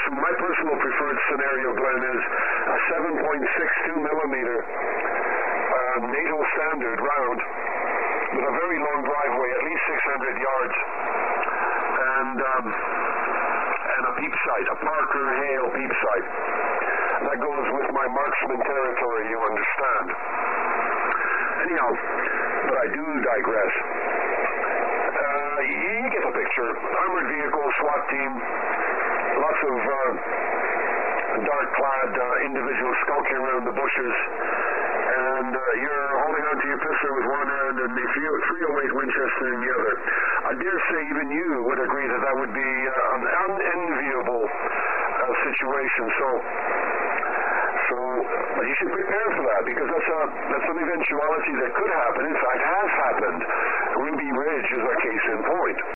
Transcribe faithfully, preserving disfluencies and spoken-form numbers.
my personal preferred scenario, Glenn, is a seven point six two millimeter uh, NATO standard round with a very long driveway, at least six hundred yards, and um, and a peep sight, a Parker Hale peep sight. That goes with my marksman territory, you understand. Anyhow, but I do digress. Uh, you get the picture. Armored vehicle, SWAT team, lots of uh, dark-clad uh, individuals skulking around the bushes, and uh, you're holding onto your pistol with one hand and the three oh eight Winchester in the other. I dare say even you would agree that that would be uh, an unenviable uh, situation. So, so uh, you should prepare for that, because that's a that's an eventuality that could happen. In fact, has happened. Ruby Ridge is a case in point.